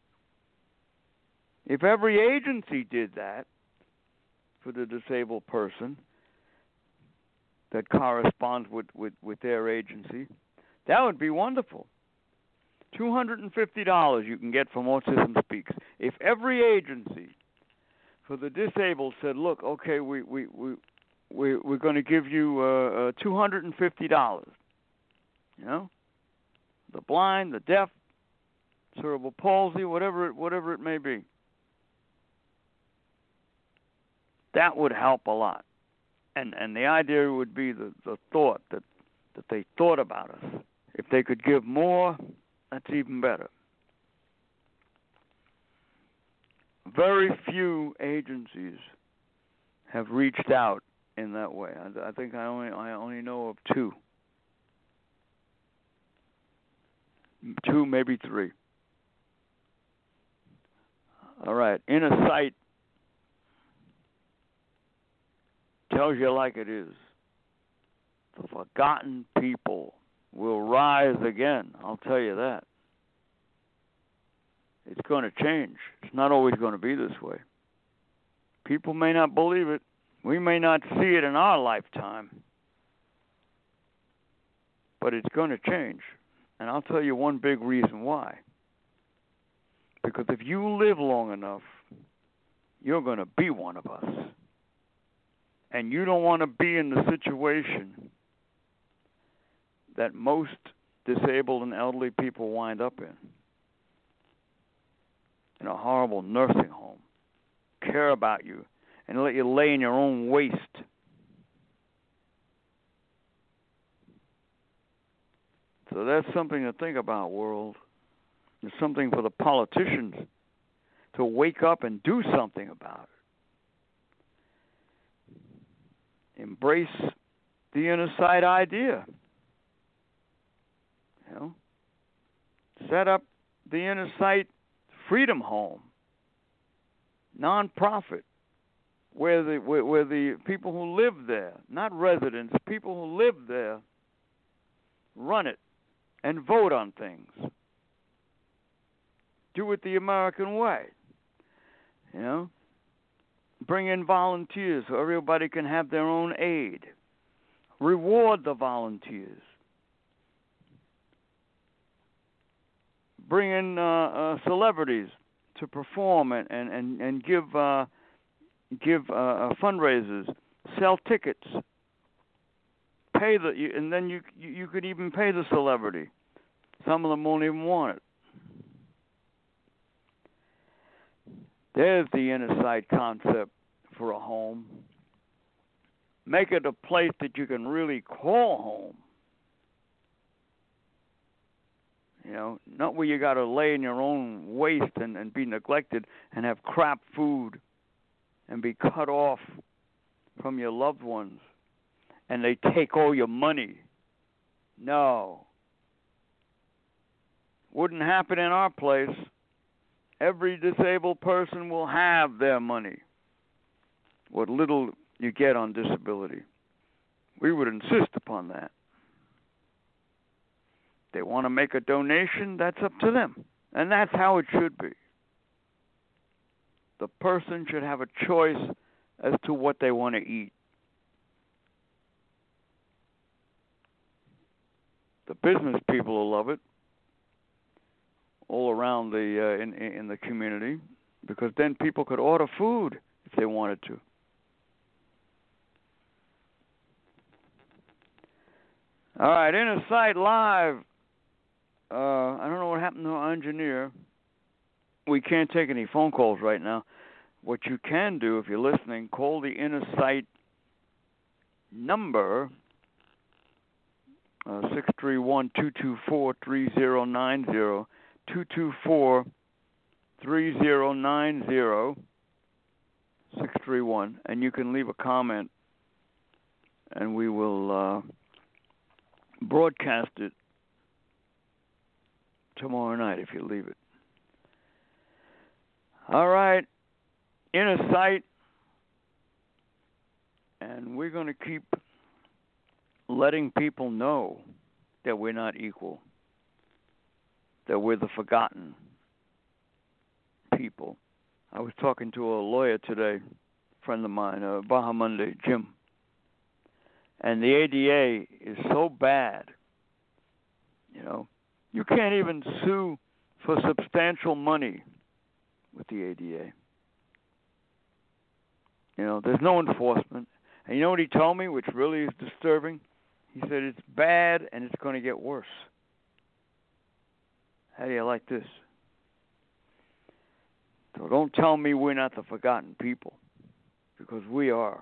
If every agency did that for the disabled person that corresponds with, with, with their agency, that would be wonderful. two hundred fifty dollars you can get from Autism Speaks. If every agency for the disabled said, look, okay, we, we, we, we, we're going to give you uh, uh, two hundred fifty dollars. You know? The blind, the deaf, cerebral palsy, whatever it, whatever it may be. That would help a lot. And and the idea would be the, the thought that, that they thought about us. If they could give more, that's even better. Very few agencies have reached out in that way. I, I think I only I only know of two. Two, maybe three. All right. Inner Sight tells you like it is. The forgotten people will rise again. I'll tell you that. It's going to change. It's not always going to be this way. People may not believe it. We may not see it in our lifetime. But it's going to change. And I'll tell you one big reason why. Because if you live long enough, you're going to be one of us. And you don't want to be in the situation that most disabled and elderly people wind up in. In a horrible nursing home. Care about you and let you lay in your own waste. So that's something to think about, world. It's something for the politicians to wake up and do something about it. Embrace the inner sight idea. You know, set up the inner sight Freedom Home, non-profit, where the where, where the people who live there, not residents, people who live there, run it and vote on things. Do it the American way. You know, bring in volunteers so everybody can have their own aid. Reward the volunteers. Bring in uh, uh, celebrities to perform and and and, and give uh, give uh, fundraisers, sell tickets, pay the and then you you could even pay the celebrity. Some of them won't even want it. There's the inner sight concept for a home. Make it a place that you can really call home. You know, not where you got to lay in your own waste and, and be neglected and have crap food and be cut off from your loved ones and they take all your money. No. Wouldn't happen in our place. Every disabled person will have their money, what little you get on disability. We would insist upon that. They want to make a donation, that's up to them. And that's how it should be. The person should have a choice as to what they want to eat. The business people will love it all around the uh, in in the community, because then people could order food if they wanted to. All right, Inner Sight Live. Uh, I don't know what happened to our engineer. We can't take any phone calls right now. What you can do, if you're listening, call the Inner Sight number, uh, six three one, two two four, three zero nine zero, two two four, three zero nine zero, six three one, and you can leave a comment, and we will uh, broadcast it tomorrow night if you leave it. All right, Inner Sight, And we're going to keep letting people know that we're not equal, that we're the forgotten people. I was talking to a lawyer today, a friend of mine, uh, Baha Monday, Jim. And the A D A is so bad, you know, you can't even sue for substantial money with the A D A. You know, there's no enforcement. And you know what he told me, which really is disturbing? He said it's bad and it's going to get worse. How do you like this? So don't tell me we're not the forgotten people, because we are.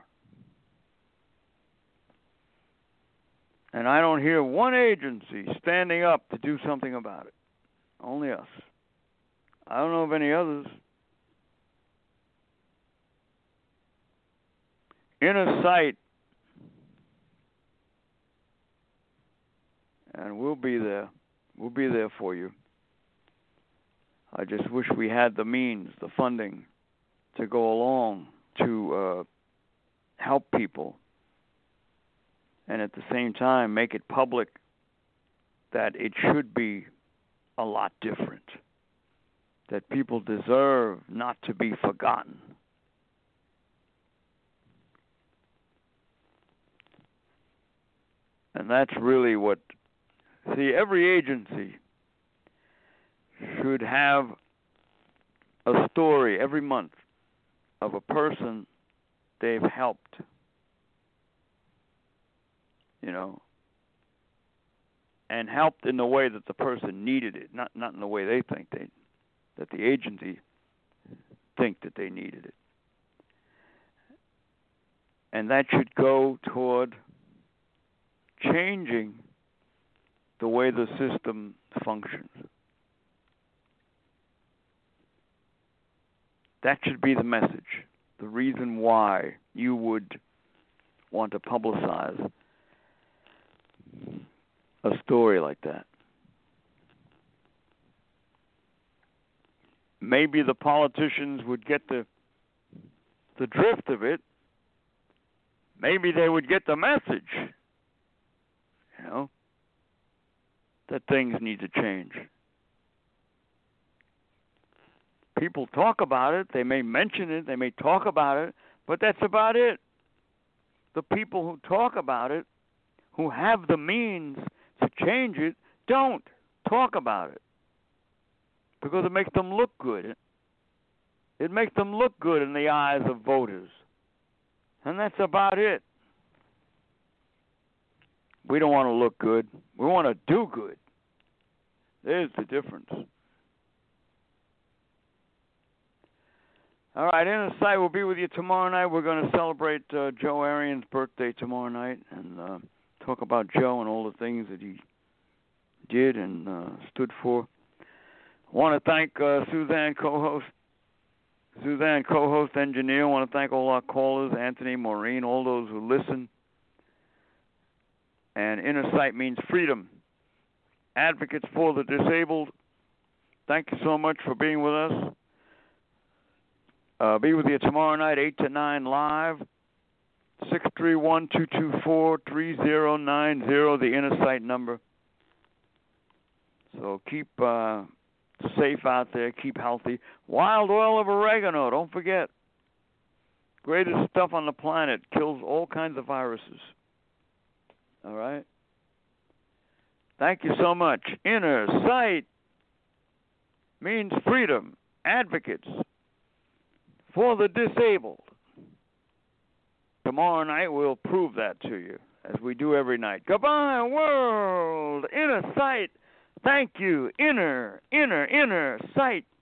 And I don't hear one agency standing up to do something about it. Only us. I don't know of any others. Inner sight, and we'll be there. We'll be there for you. I just wish we had the means, the funding, to go along to uh, help people, and at the same time make it public that it should be a lot different, that people deserve not to be forgotten. And that's really what, see, every agency should have a story every month of a person they've helped, you know, and helped in the way that the person needed it, not not in the way they think they, that the agency think that they needed it. And that should go toward changing the way the system functions. That should be the message, the reason why you would want to publicize a story like that. Maybe the politicians would get the the drift of it. Maybe they would get the message, you know, that things need to change. People talk about it, they may mention it, they may talk about it, but that's about it. The people who talk about it, who have the means to change it, don't talk about it, because it makes them look good. It, it makes them look good in the eyes of voters. And that's about it. We don't want to look good. We want to do good. There's the difference. All right, Inner Sight will be with you tomorrow night. We're going to celebrate uh, Joe Arian's birthday tomorrow night and uh, talk about Joe and all the things that he did and uh, stood for. I want to thank uh, Suzanne, co-host, Suzanne, co-host, engineer. I want to thank all our callers, Anthony, Maureen, all those who listen. And Inner Sight means freedom. Advocates for the disabled, thank you so much for being with us. Uh, be with you tomorrow night, eight to nine live, six three one, two two four, three zero nine zero, the Inner Sight number. So keep uh, safe out there, keep healthy. Wild oil of oregano, don't forget. Greatest stuff on the planet, kills all kinds of viruses. All right? Thank you so much. Inner Sight means freedom. Advocates for the disabled. Tomorrow night we'll prove that to you, as we do every night. Goodbye, world. Inner Sight. Thank you. Inner, inner, inner sight.